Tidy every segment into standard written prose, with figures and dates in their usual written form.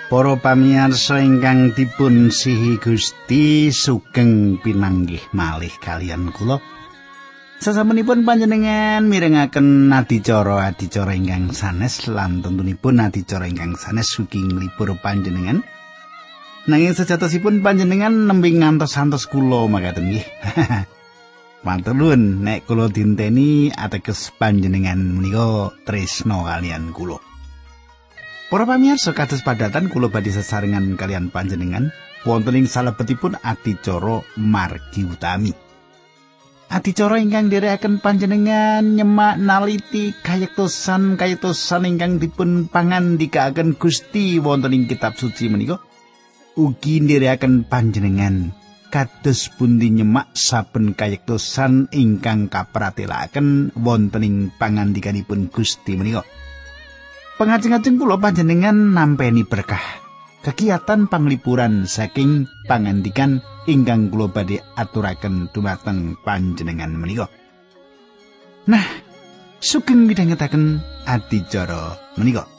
Para pamirsa ingkang dipun sihi Gusti, sugeng pinanggih malih kalian kula. Sasampunipun panjenengan mirengaken adicara ingkang sanes lan tentunipun adicara ingkang sanes ugi nglipur panjenengan. Nanging sejatosipun panjenengan nembe ngantos-antos kula makaten nggih. Matur nuwun nek kula dinteni ateges panjenengan menika tresna kalian kula. Para pamirsa kados padatan kula badhe sesarengan kalian panjenengan wonten ing salebetipun adicara margi utami. Adicara ingkang nderekaken panjenengan nyemak naliti kayektosan ingkang dipun pangandikaken Gusti wonten ing kitab suci menika. Ugi nderekaken panjenengan kados pundi nyemak saben kayektosan ingkang kapratelaken wonten ing pangandikanipun Gusti menika. Pangajeng-ajeng kula panjenengan nampeni berkah kegiatan panglipuran saking pangandikan ingkang kula badhe aturaken dumateng panjenengan menika. Nah, sugeng midhangetaken adicara menika.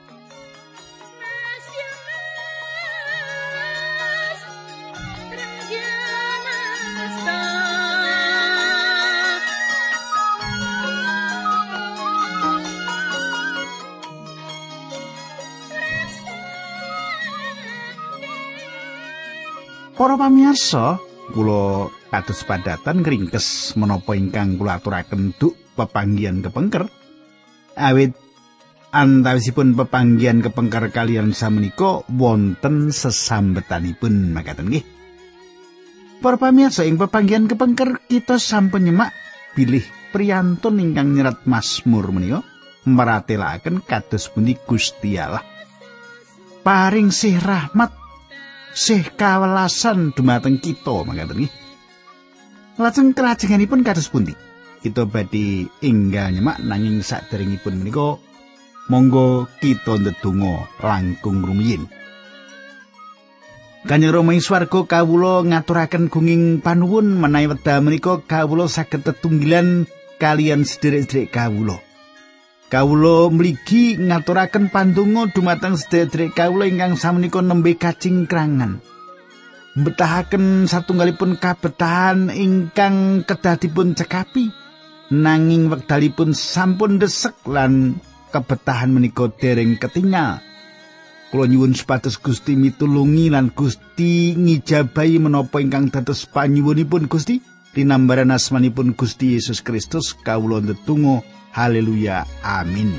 Para pamirsa, kula kados padatan ngringkes menapa ingkang kula aturaken duk pepanggihan kepengker. Awit antawisipun pepanggihan kepengker kaliyan samenika wonten sesambetanipun makaten nggih. Para pamirsa, ing pepanggihan kepengker kita sampun nyemak bilih priyantun ingkang nyerat Mazmur menika maratelaken kados pundi Gusti Allah paring sih rahmat sih kawelasan dumateng kita mangkaten nggih. Lajeng kelajenganipun kados pundi? Kita badhe enggal nyemak nanging saderengipun menika monggo kita ndedonga langkung rumiyin. Kanjeng Rama ing swarga kawula ngaturaken gunging panuwun menawi wekdal menika kawula saged tetunggilan kalian sedherek-sedherek kawula. Kawula mligi ngaturaken pandonga dumateng sedherek kawula ingkang samenika nembe kacingkrangan. Mbetahaken satunggalipun kabetahan ingkang kedah dipun cekapi nanging wekdalipun sampun desek lan kebetahan menika dereng ketingal. Kula nyuwun supados Gusti mitulungi lan Gusti ngijabahi menapa ingkang dados panyuwunipun Gusti linambaran asmanipun Gusti Yesus Kristus kawula ndedonga. Haleluya, amin.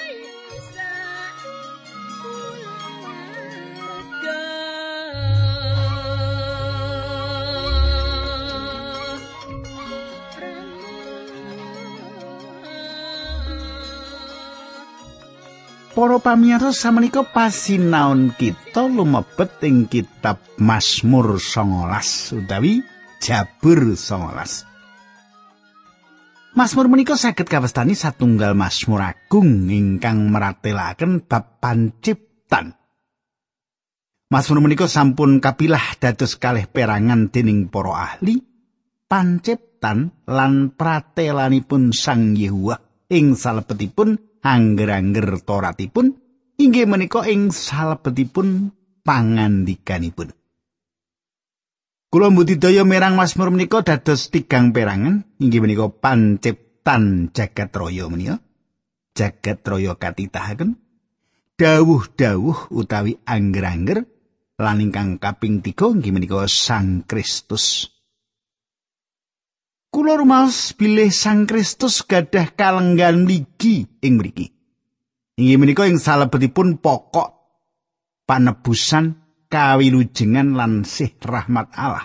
Para pamirsa samenika pasinaon kita lumebet ing kitab Mazmur 19 utawi Jabur 19. Mazmur menika saged kawastani satunggal mazmur agung ingkang maratelaken bab panciptan. Mazmur menika sampun kapilah dados kalih perangan dening para ahli, panciptan lan pratelanipun Sang Yehuwa ing salebetipun angger-angger Toratipun inggih menika ing salebetipun pangandikanipun. Kula mbudidaya mirang Mazmur menika dados 3 perangan inggih menika panciptan jagat raya menika. Jagat raya katitahaken dawuh-dawuh utawi angger-angger lan ingkang kaping 3 inggih menika Sang Kristus. Kula rumaos bilih Sang Kristus gadah kalenggan mligi ing mriki. Inggih menika ing salebetipun pokok panebusan kawilujengan lan sih rahmat Allah.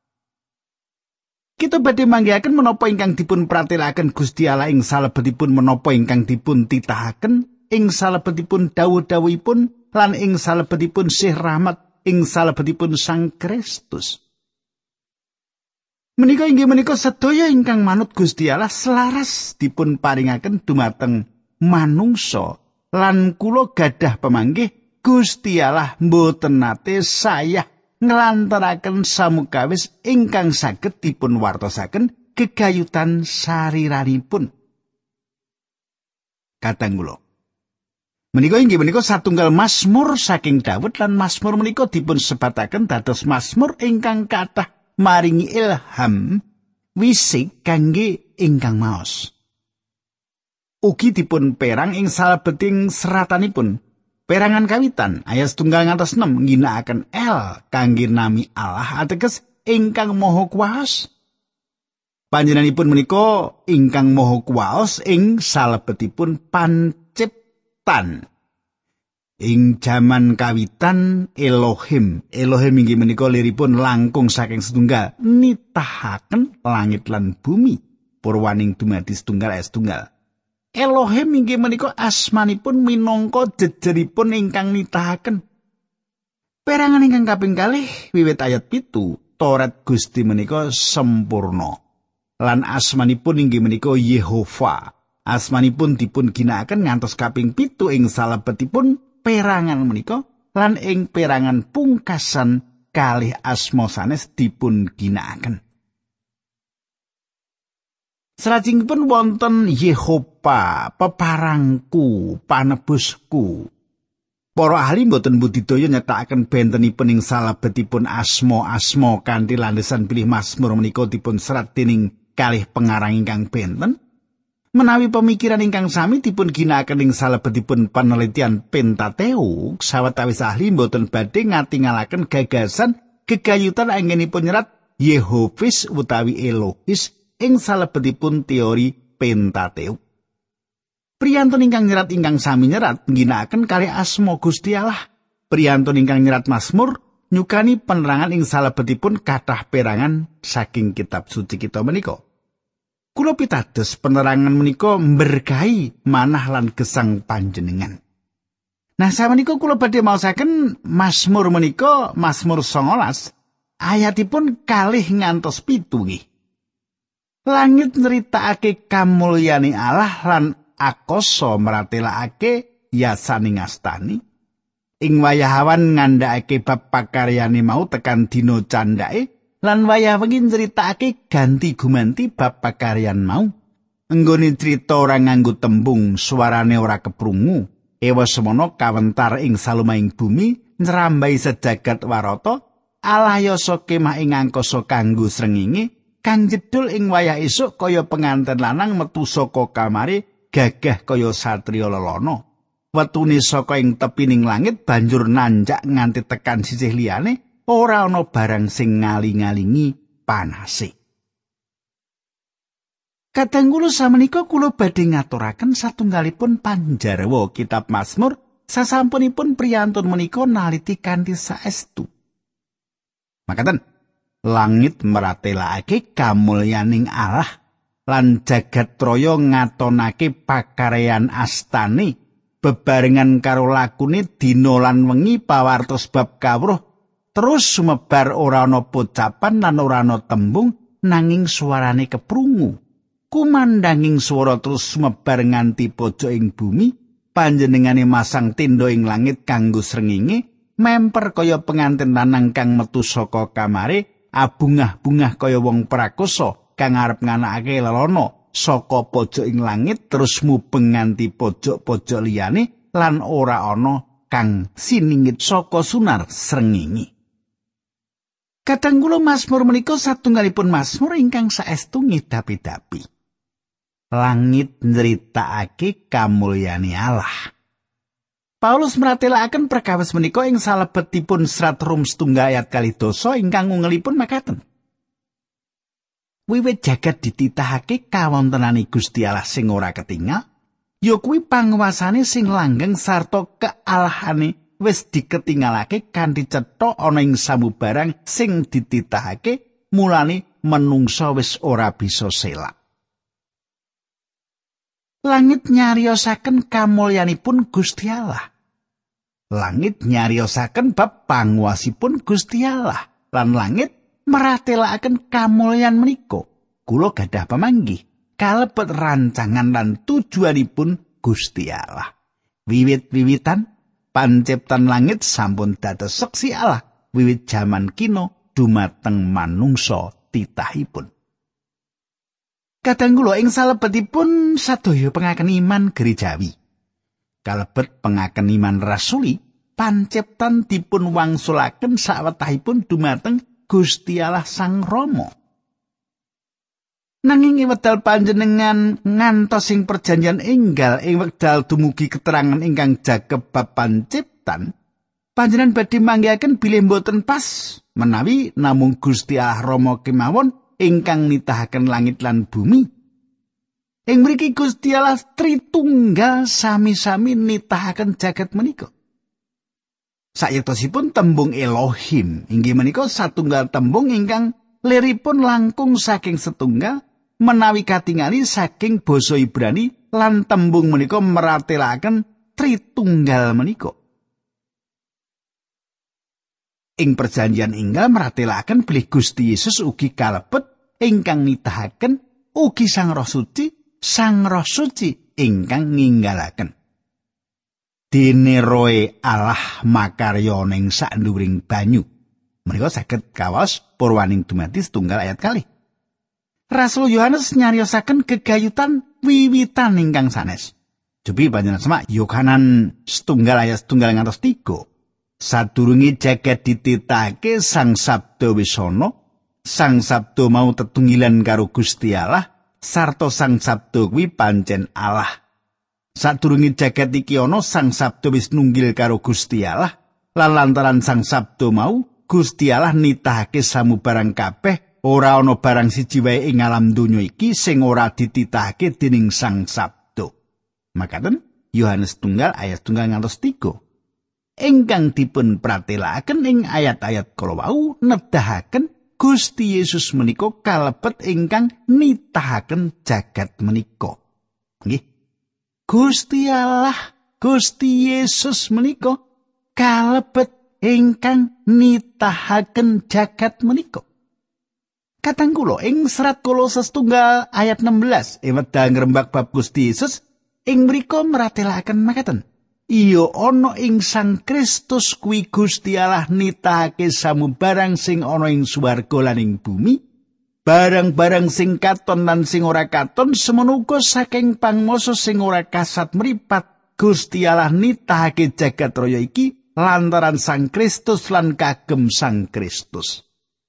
Kita badhe manggihaken menapa ingkang dipun pratelaken Gusti Allah ing salebetipun menapa ingkang dipun titahaken ing salebetipun dawuh-dawuhipun lan ing salebetipun sih rahmat ing salebetipun Sang Kristus. Menika inggih menika sedaya ingkang manut Gusti Allah selaras dipun paringaken dumateng manungsa lan kula gadah pamanggih Gusti Allah mboten nate sayah nglantaraken samukawis ingkang saged dipun wartosaken gegayutan sariranipun. Kadang kula Menika inggih menika satunggal mazmur saking Daud lan mazmur menika dipun sebataken dados mazmur ingkang kathah maringi ilham wisik kangge ingkang maos. Ugi dipun perang ing salebeting seratanipun. Perangan kawitan ayat 1 ngantos 6 ngginakaken El kangge nami Allah ateges ingkang maha kuwaos. Panjenenganipun menika ingkang maha kuwaos ing salebetipun panciptan. Ing jaman kawitan Elohim inggih menika liripun langkung saking setunggal nitahaken langit lan bumi purwaning dumadi setunggal ayat 1. Elohim inggih menika asmanipun minangka jejeripun ingkang nitahaken. Perangan ingkang kaping kalih wiwit ayat 7 Toret Gusti menika sempurna. Lan asmanipun inggih menika Yehova. Asmanipun dipun ginakaken ngantos kaping 7 ing salebetipun perangan menika lan ing perangan pungkasan kalih asma sanes dipun ginakaken. Salajengipun wonten Yehova, peparangku, panebusku. Para ahli boten budidaya nyetakaken bentenipun ing salebetipun asma-asma kanthi landesan bilih mazmur menika dipun serat dening kalih pengarang ingkang benten. Menawi pemikiran ingkang sami dipun ginakaken ing salebetipun panelitian Pentateuk, sawetawis ahli boten badhe ngatingalaken gagasan gegayutan anggenipun nyerat Yehovis utawi Elohis ing salebetipun teori Pentateuk. Priyantun ingkang nyerat ingkang sami nyerat ngginakaken kalih asma Gusti Allah. Priyantun ingkang nyerat Mazmur nyukani penerangan ing salebetipun kathah perangan saking kitab suci kita menika. Kula pitados penerangan menika mberkahi manah lan gesang panjenengan. Nah, samenika kula badhe maosaken Mazmur menika Mazmur 19 ayatipun 2 ngantos 7 nggih. Langit neritakake kamulyane Allah lan akasa maratelakake yasaning astani. Ing wayah awan ngandhakake bab pakaryane mau tekan dina candhake. Lan wayah wengi nyritakake ganti gumanti bab pakaryan mau. Enggone crita ora nganggo tembung, suarane ora keprungu. Ewa semono kawentar ing salumahing bumi, nyerambai sejagat warata, Allah yasa kemah ing angkasa kanggo srengenge, kang jedul ing wayah esuk kaya penganten lanang metu saka kamare, gagah kaya satriya lelana. Wetune saka ing tepining langit banjur nanjak nganti tekan sisih liyane. Ora ana barang sing ngaling-alingi panase. Kadang kula samenika kula badhe ngaturaken satunggalipun panjarwa kitab Mazmur sasampunipun priyantun menika naliti kanthi saestu. Makaten, langit maratelakake kamulyaning Allah lan jagat raya ngatonake pakaryan astane bebarengan karo lakune dina lan wengi pawartos bab kawruh. Terus sumebar ora ana pocapan lan ora ana tembung nanging suarane keprungu. Kumandanging swara terus sumebar nganti pojok ing bumi, panjenengane masang tenda ing langit kanggo srengenge, memper kaya pengantin lanang kang metu saka kamare, abungah-bungah kaya wong prakoso kang arep nganakake lelana saka pojok ing langit terus mubeng nganti pojok-pojok liyane lan ora ana kang siningit saka sunar srengenge. Kadang kula Mazmur menika satunggalipun Mazmur ingkang saestu ngidapi-dapi. Langit nyritakake kamulyane Allah. Paulus mratelaken perkawis menika ing salebetipun serat Rum 1 ayat 2 ingkang ngungelipun makaten. Wiwit jagat dititahake kawontenane Gusti Allah sing ora ketingal, ya kuwi panguwasane sing langgeng sarta kealahane wis diketingalake kanthi cetha ana ing samubarang sing dititahake, mulane menungsa wis ora bisa selak. Langit nyariosaken kamulyanipun Gusti Allah. Langit nyariosaken bab panguwasipun Gusti Allah lan langit meratelaken kamulyan menika. Kula gadah pamanggih kalebet rancangan lan tujuanipun Gusti Allah. Wiwit-wiwitan panciptan langit sampun dados seksi Allah wiwit jaman kina dumateng manungsa titahipun. Kadang kula ing salebetipun sadaya pengaken iman gerejawi. kalebet pengaken iman rasuli, panciptan dipun wangsulaken sawetahipun dumateng Gusti Allah Sang Rama. Nanging ing wekdal panjenengan ngantos ing perjanjian enggal ing wekdal dumugi keterangan ingkang jagep bab panciptan, panjenengan badhe manggihaken bilih boten pas menawi namung Gusti Allah Rama kemawon ingkang nitahaken langit lan bumi. Ing mriki Gusti Allah Tritunggal sami-sami nitahaken jagat menika. Sayektosipun tembung Elohim inggih menika satunggal tembung ingkang liripun langkung saking setunggal menawi katingali saking basa Ibrani lan tembung menika meratelaken Tritunggal menika. Ing perjanjian enggal meratelaken bilih Gusti Yesus ugi kalebet ingkang nitahaken ugi Sang Roh Suci ingkang ninggalaken. Dene roe Allah makarya ning saknduwuring banyu. Menika saged kawas purwaning dumadi setunggal ayat kalih. Rasul Yohanes nyariosaken gegayutan wiwitan ingkang sanes. Jupi panjenengan semak Yohanan setunggal ayat setunggal ngantos 3. Sadurunge jagat dititahake Sang Sabda wis ana, Sang Sabda mau tetunggilan karo Gusti Allah, sarta Sang Sabda kuwi pancen Allah. Sadurunge jagat iki ana, Sang Sabda wis nunggil karo Gusti Allah, lan lantaran Sang Sabda mau Gusti Allah nitahake samubarang kabeh. Ora ana barang siji wae ing alam donya iki sing ora dititahake dening Sang Sabda. Makaten Yohanes tunggal ayat tunggal ngantos 3. Ingkang dipun pratelakaken ing ayat-ayat kala wau nedahaken Gusti Yesus menika kalebet ingkang nitahaken jagat menika. Nggih. Gusti Allah, Gusti Yesus menika kalebet ingkang nitahaken jagat menika. Katang kula ing serat Kolose setunggal ayat 16 wekdal ngrembak bab Gusti Yesus ing mriku meratelaken makaten. Iya ana ing Sang Kristus kuwi Gusti Allah nitahake samubarang sing ana ing swarga lan ing bumi, barang-barang sing katon lan sing ora katon, semono uga saking pangmasa sing ora kasat mripat Gusti Allah nitahake jagat raya iki lantaran Sang Kristus lan kagem Sang Kristus.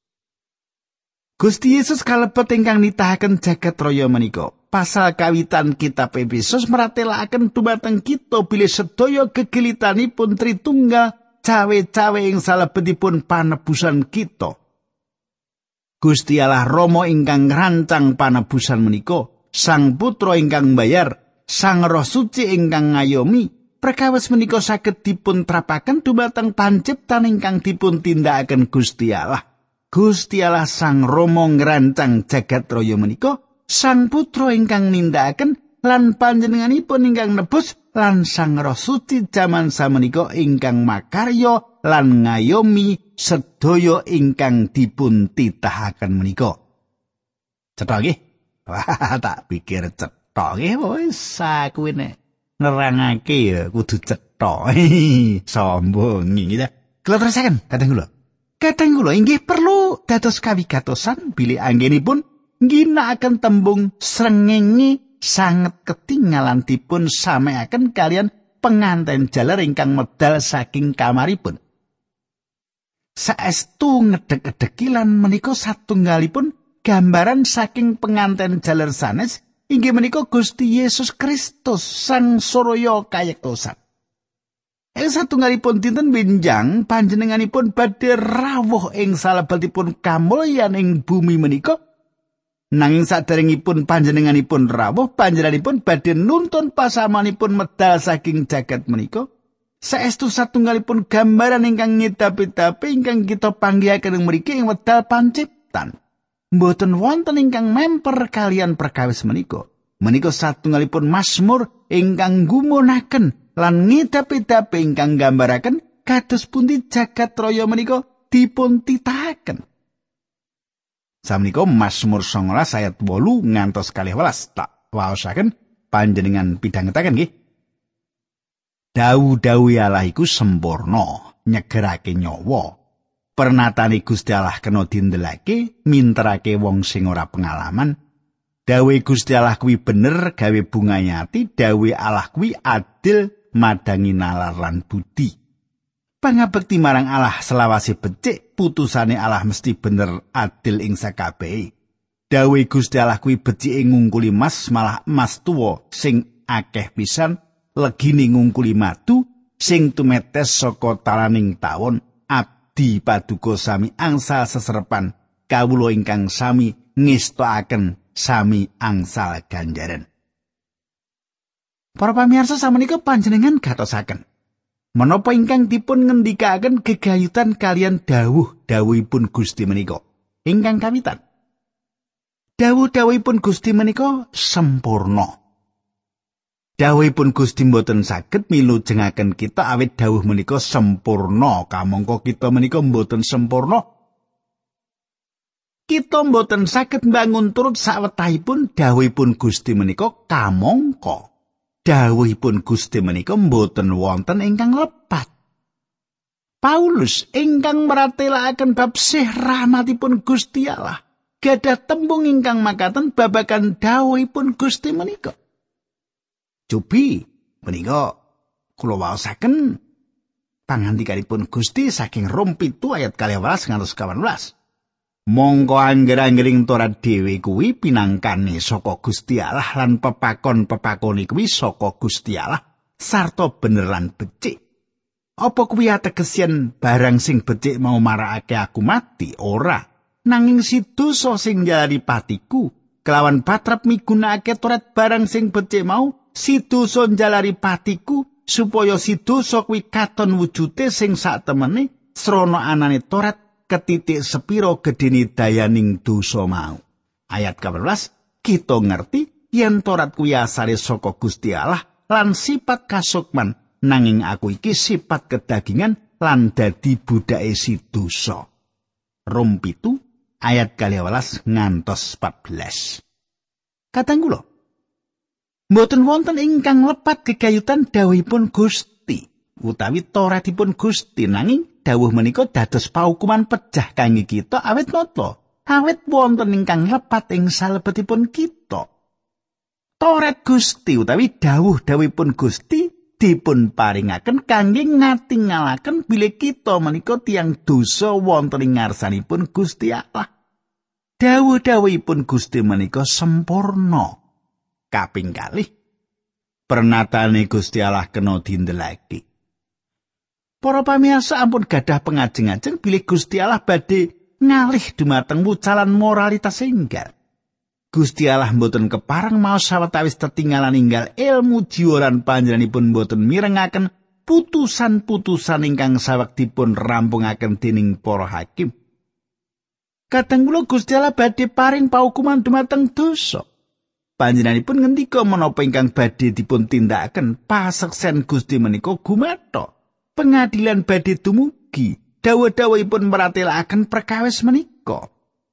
Gusti Yesus kalebet ingkang nitahaken jagat raya menika. Pasal kawitan kitab Efesus meratelaken dumateng kita bilih sedaya gegilitanipun Tritunggal cawe-cawe ing salebetipun panebusan kita. Gusti Allah Rama ingkang ngrancang panebusan menika, Sang Putra ingkang mbayar, Sang Roh Suci ingkang ngayomi, perkawis menika saged dipun trapaken dumateng panciptan ingkang dipun tindakaken Gusti Allah. Gusti Allah Sang Rama ngrancang jagat raya menika, Sang Putra ingkang nindakaken lan panjenenganipun ingkang nebus lan Sang Roh Suci jaman samenika ingkang makarya lan ngayomi sedaya ingkang dipun titahaken menika. Cetha nggih? Wah, tak pikir cetha nggih wis sakuwene nerangake ya kudu cetha. Sombong nggih. Kula terusaken kadang kula. Kadang kula inggih perlu dados kawigatosan bilih anggenipun ngginakaken tembung srengenge sanget ketinggalan dipun sameaken kalian penganten jaler ingkang medal saking kamaripun. Saestu ngedhek-edheki lan menika satunggalipun gambaran saking penganten jaler sanes inggih menika Gusti Yesus Kristus Sang Surya kayektosan. Satunggalipun dinten winjang panjenenganipun badhe rawuh ing salebetipun kamulyan ing bumi menika. Nanging saderengipun panjenenganipun rawuh, panjenenganipun badhe nuntun pasamanipun medal saking jagat menika. Saestu satunggalipun gambaran ingkang ngidapi-dapi ingkang kita panggihaken mriki ing wekdal panciptan. Mboten wonten ingkang memper kalian perkawis menika. Menika satunggalipun mazmur ingkang gumunaken lan ngidapi-dapi ingkang gambaraken kados pundi jagat raya menika dipun titahaken. Samenika Mazmur 19 ayat 8 ngantos 12 tak waosaken panjenengan pidhangetaken nggih. Dawu-dawu Allah iku sempurna, nyegerake nyawa. Pernatane Gusti Allah kena dindelake, minterake wong sing ora pengalaman. Dawe Gusti Allah kuwi bener gawe bungayati, dawe Allah kuwi adil madangi nalar lan budi. Pangabekti marang Allah selawase becik, putusane Allah mesti bener adil ing sakabehe. Dawuh Gusti Allah kuwi becike ngungkuli emas, malah emas tuwa sing akeh pisan legine ngungkuli madu sing tumetes saka talaning tawon. Abdi paduka sami angsal seserepan, kawula ingkang sami ngestoaken sami angsal ganjaran. Para pamirsa samenika panjenengan gatosaken menapa ingkang dipun ngendikaken gegayutan kalian dawuh-dawuhipun Gusti menika ingkang kawitan. Dawuh-dawuhipun Gusti menika sampurna. Dawuhipun Gusti mboten saged milujengaken kita awit dawuh menika sampurna. Kamangka kita menika mboten sampurna. Kita mboten saged mbangun turut sawetahipun dawuhipun Gusti menika kamangka dawuhipun Gusti menika mboten wonten ingkang lepat. Paulus ingkang maratelaken bab sih rahmatipun Gusti Allah gadah tembung ingkang makaten babagan dawuhipun Gusti menika. Cobi menika kula waosaken pangandikanipun Gusti saking Rom 7 ayat 12 ngantos 18. Mongko angger-anggering Torat dhewe kuwi pinangkane saka Gusti Allah lan pepakon-pepakone kuwi saka Gusti Allah sarta bener lan becik. Apa kuwi ategesen barang sing becik mau marakake aku mati? Ora. Nanging si dosa sing njalari patiku kelawan patrap migunakake Torat barang sing becik mau, si dosa njalari patiku supaya si dosa kuwi katon wujute sing saktemene srana anane Torat ketitik sepiro gedene dayaning dosa mau. Ayat 14, kita ngerti yen Torat kuwi asale saka Gusti Allah lan sifat kasukman, nanging aku iki sifat kedagingan lan dadi budake si dosa. Rom 7 ayat 12 ngantos 14. Kadang kula mboten wonten ingkang lepat gegayutan dawuhipun Gusti utawi Toratipun Gusti, nanging dawuh menika dados paukuman pejah kangge kita awit napa? Awit wonten ingkang lepat ing salebetipun kita. Torat Gusti utawi dawuh-dawuhipun Gusti dipun paringaken kangge ngatingalaken bilih kita menika tiyang dosa wonten ing ngarsanipun Gusti Allah. Dawuh-dawuhipun Gusti menika sempurna. Kaping kalih pernatane Gusti Allah kena dindelake. Para pamirsa ampun gadah pengajeng-ajeng bilih Gusti Allah badhe ngalih dumateng wucalan moralitas enggal. Gusti Allah mboten kepareng maos sawetawis tetinggalan enggal ilmu jiwa lan panjenenganipun mboten mirengaken putusan-putusan ingkang sawektipun rampungaken dening para hakim. Kadang kula Gusti Allah badhe paring paukuman dumateng dosa. Panjenenganipun ngendika menapa ingkang badhe dipun tindakaken paseksen Gusti menika gumathok. Pengadilan badhe dumugi, dawuh-dawuhipun maratelaken perkawis menika.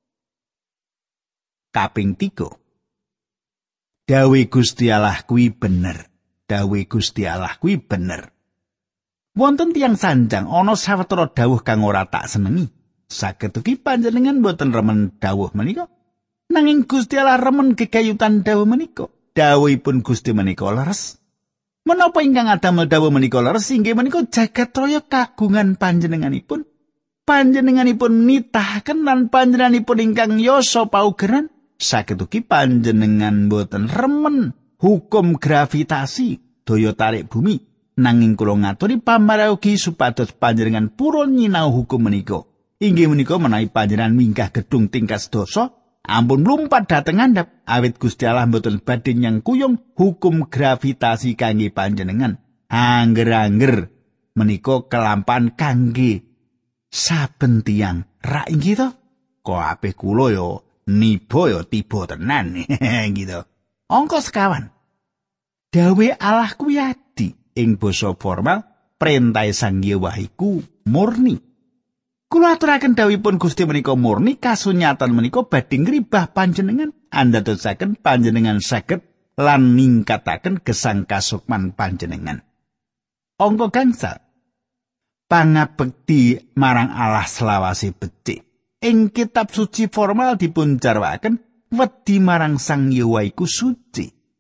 Kaping 3. Dawuh Gusti Allah kuwi bener. Dawuh Gusti Allah kuwi bener. Wonten tiyang sanjang ana sawetara dawuh kang ora tak senengi. Saged ugi panjenengan boten remen dawuh menika. Nanging Gusti Allah remen gegayutan dawuh menika. Dawuhipun Gusti menika leres. Menapa ingkang adamel dawuh menika leres inggih menika jagat raya kagungan panjenenganipun. Panjenenganipun nitahaken lan panjenenganipun ingkang yasa paugeran. Saged ugi panjenengan boten remen hukum gravitasi daya tarik bumi. Nanging kula ngaturi pamaraugi supados panjenengan purun nyinau hukum menika. Inggih menika menawi panjenengan minggah gedung tingkat sedasa ampun mlumpat dhateng ngandhap awit Gusti Allah mboten badhe nyengkuyung hukum gravitasi kangge panjenengan. Angger-angger menika kelampahan kangge saben tiyang. Ra inggih to? Kok apik kula ya niba ya tiba tenan gitu. Angka sekawan. Dawuh Allah kuwi adi ing basa formal perintah Sang Hyang Wahiku murni. Kula aturaken dawuhipun Gusti menika murni kasunyatan menika badhe ngribah panjenengan andadosaken panjenengan saged lan ningkataken gesang kasukman panjenengan. Angka gangsal. Pangabekti marang Allah selawase becik. Ing kitab suci formal dipun jarwakaken wedi marang Sang Hyang iku suci.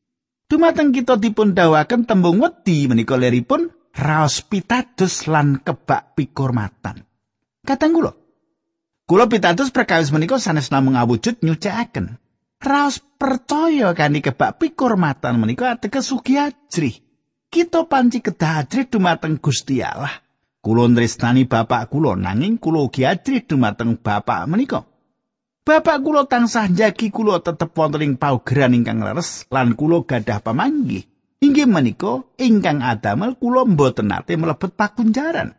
Dumateng kita dipun dawuhaken tembung wedi menika leripun raos pitados lan kebak pikurmatan. Kadang kula pitados perkawis menika sanes namung awujud nyucikaken. Raos percaya kanthi kebak pikurmatan menika ateges ugi ajrih. Kita panci kedah ajrih dumateng Gusti Allah. Kula nresnani bapak kula nanging kula ugi ajrih dumateng bapak menika. Bapak kula tansah njagi kula tetep wonten ing paugeran ingkang leres lan kula gadah pamanggih. Inggih menika ingkang adamel kula mboten nate mlebet pakunjaran.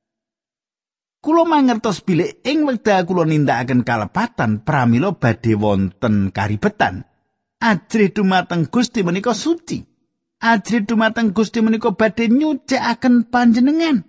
Kula mangertos bilih ing wekdal kula nindakaken kalepatan pramila badhe wonten karibetan. Ajrih dumateng Gusti menika suci. Ajrih dumateng Gusti menika badhe nyucikaken panjenengan.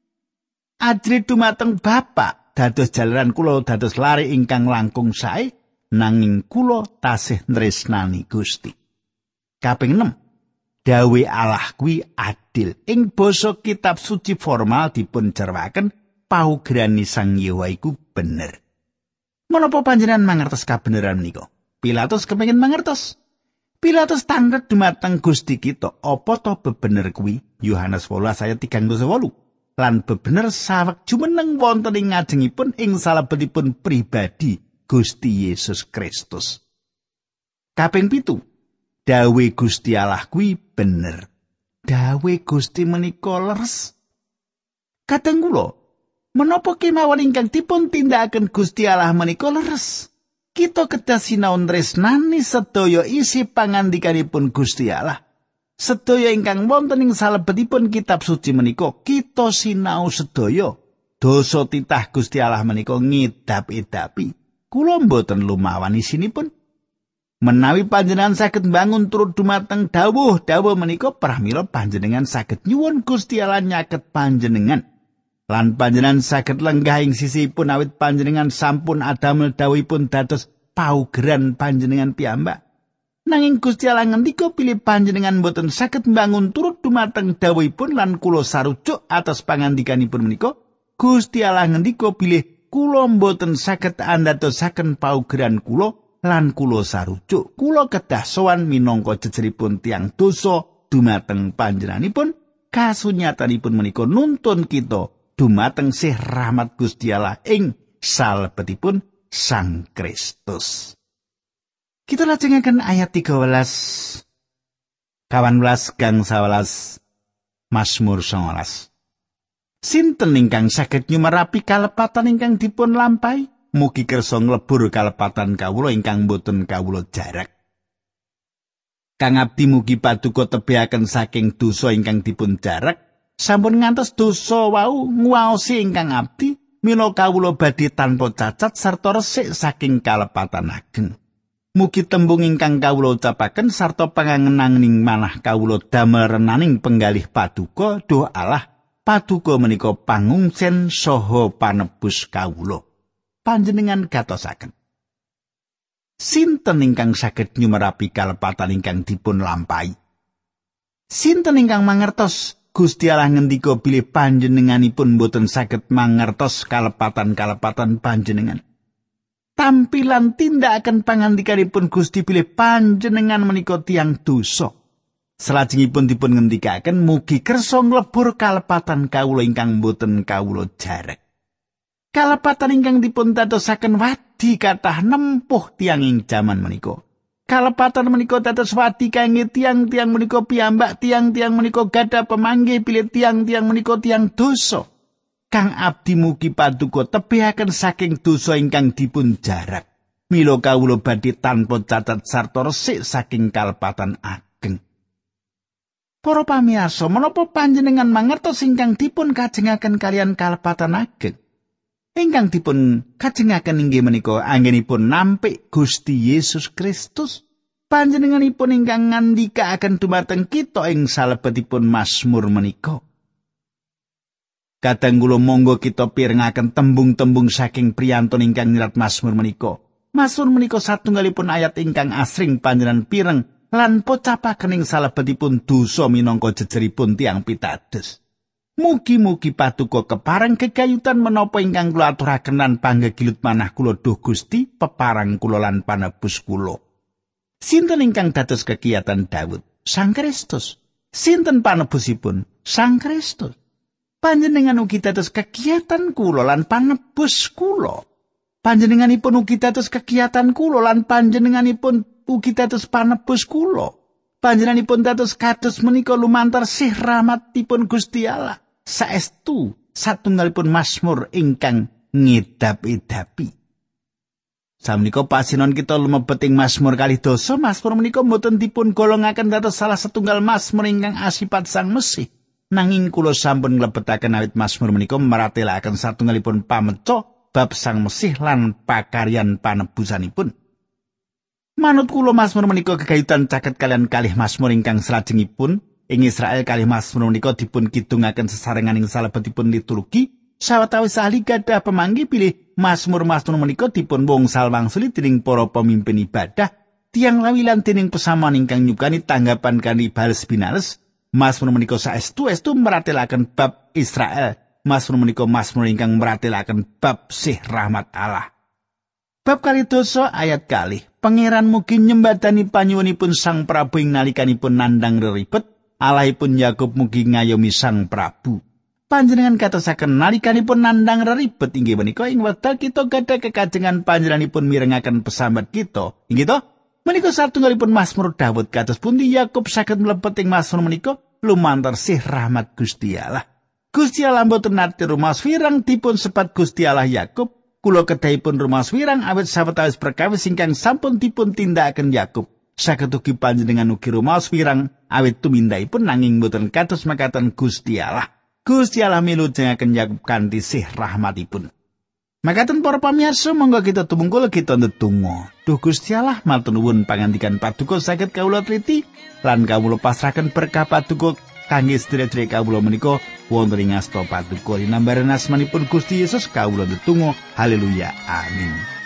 Ajrih dumateng Bapak dados jalaran kula dados lare ingkang langkung sae nanging kula tasih nresnani Gusti. Kaping 6. Dawe Allah kuwi adil. Ing basa kitab suci formal dipun cerwaken paugerani Sang Yewa iku bener. Menapa panjenengan mangertos kabeneran menika? Pilatus kepengin mangertos. Pilatus tanglet dumateng Gusti kita, apa to bebener kuwi? Yohanes 18 ayat 38. Lan bebener saweg jumeneng wonten ing ngajengipun ing salebetipun pribadi Gusti Yesus Kristus. Kaping 7. Dawe Gusti Allah kuwi bener. Dawe Gusti menika leres. Kadang kula, menapa kemawon ingkang dipun tindakaken Gusti Allah menika leres? Kita kedah sinau nresnani sedaya isi pangandikanipun Gusti Allah. Sedaya ingkang wonten ing salebetipun kitab suci menika kita sinau sedaya dosa titah Gusti Allah menika ngidap-idapi. Kula mboten lumawan isinipun. Menawi panjenengan saged mbangun turut dumateng dawuh-dawuh menika pramila panjenengan saged nyuwun Gusti Allah nyaket panjenengan. Lan panjenengan saged lenggah ing sisipun awit panjenengan sampun adamel dawuhipun dados paugeran panjenengan piyambak. Nanging Gusti Allah ngendika pilih panjenengan boten saged mbangun turut dumateng dawuhipun lan kula sarujuk atas pangandikanipun menika. Gusti Allah ngendika pilih kula boten saged andadosaken paugeran kula lan kula sarujuk. Kula kedah sowan minangka jejeripun tiang dosa dumateng panjenenganipun. Kasunyatanipun menika nuntun kita dumateng sih rahmat Gusti Allah ing salebetipun Sang Kristus. Kita lajengaken ayat 13 11 gang 11 Mazmur 19. Sinten ingkang saged nyumerapi kalepatan ingkang dipun lampahi? Mugi kersa nglebur kalepatan kawula ingkang boten kawula jarak. Kang abdi mugi paduka tebihaken saking dosa ingkang dipun jarak, sampun ngantos dosa wau nguwaosi ingkang abdi, mila kawula badhe tanpa cacat sarta resik saking kalepatan ageng. Mugi tembung ingkang kawula ucapaken sarta pangangenaning manah kawula damel renaning penggalih paduka duh Allah. Paduka menika pangungsen saha panebus kawula. Panjenengan gatosaken. Sinten ingkang saged nyumerapi kalepatan ingkang dipun lampahi? Sinten ingkang mangertos Gusti Allah ngendika bilih panjenenganipun boten saged mangertos kalepatan-kalepatan panjenengan? Tampilan tindakan pangandikanipun Gusti bilih panjenengan menika tiyang dosa. Salajengipun dipun ngendikaken mugi kersa nglebur kalepatan kawula ingkang boten kawula jarak. Kalepatan ingkang dipun dadosaken wadi kathah nempuh tiyang ing jaman menika. Kalepatan menika dados wadi kangge tiang-tiang menika piyambak, tiang-tiang menika gadah pamanggih bilih tiang-tiang menika tiyang dosa. Kang abdi mugi paduka tebihaken saking dosa ingkang dipun jarak. Mila kawula badhe tanpa cacat sarta resik saking kalepatan ageng. Para pamirsa, menapa panjenengan mangertos ingkang dipun kajengaken kalian kalepatan ageng? Ingkang dipun kajengaken inggih menika anggenipun nampik Gusti Yesus Kristus. Panjenenganipun ingkang ngandikaaken dumateng kita ing salebetipun Mazmur menika. Kadang kula monggo kita pirengaken tembung-tembung saking priyantun ingkang nyerat Mazmur menika. Mazmur menika satunggalipun ayat ingkang asring panjenengan pireng lan pocapaken ing salebetipun dosa minangka jejeripun tiang pitados. Mugi-mugi paduka kepareng gegayutan menapa ingkang kula aturaken lan panggegilut manah kula duh Gusti peparang kula lan panebus kula. Sinten ingkang dados kegiatan Daud? Sang Kristus. Sinten panebusipun? Sang Kristus. Panjenengan ugi dados kegiatan kula lan panebus kula. Panjenenganipun ugi dados kegiatan kula lan panjenenganipun ugi dados panebus kula. Panjenenganipun dados kados menika lumantar sih rahmatipun Gusti Allah. Saestu satunggalipun mazmur ingkang ngedap-edapi. Samenika pasinon kita lumebet ing Mazmur 2. Mazmur menika mboten dipun golongaken dados salah setunggal mazmur ingkang asipat Sang Mesih. Nanging kula sampun nglebetaken awit mazmur menika maratelaken satunggalipun pameca bab Sang Mesih lan pakaryan panebusanipun. Manut kula mazmur menika gegayutan caket kalian kalih mazmur ingkang salajengipun. Ing Israel kalih mazmur menika dipun kidungaken sesarengan ing salebetipun liturgi. Sawetawis ahli gadah pemanggi pilih mazmur-mazmur menika dipun wongsal wangsuli dening para pemimpin ibadah tiyang lawilan dening pesamuan ingkang nyukani tanggapan kanthi bales binales. Mazmur menika saestu meratelaken bab Israel. Mazmur menika mazmur ingkang meratelaken bab sih rahmat Allah. Bab 2 ayat 2. Pangeran mugi nyembadani panyuwunipun Sang Prabu ing nalikanipun nandhang reribet. Allahipun Yakub mugi ngayomi Sang Prabu. Panjenengan katosaken nalikanipun nandhang reribet inggih menika ing wekdal kita gadah kekajengan panjenenganipun mirengaken pesambat kita. Inggih to? Menika satunggalipun Mazmur Daud kados pundi Yakub saged mlebet ing mazmur menika lumantar sih rahmat Gusti Allah. Gusti Allah mboten nate rumaos wirang dipun sebat Gusti Allah Yakub. Kula kedahipun rumaos wirang awit sawetawis perkawis ingkang sampun dipun tindakaken Yakub. Saged ugi panjenengan ugi rumaos wirang awit tumindakipun nanging mboten kados makaten Gusti Allah. Gusti Allah milujengaken Yakub kanthi sih rahmatipun. Makaten para pamirsa monggo kita tumungkul kita ndedonga. Duh Gusti Allah matur nuwun pangandikan paduka saged kawula triti lan kawula pasrahaken berkah paduka kangge sedherek kawula menika wonten ing asta paduka linambaran asmanipun Gusti Yesus kawula ndedonga. Haleluya. Amin.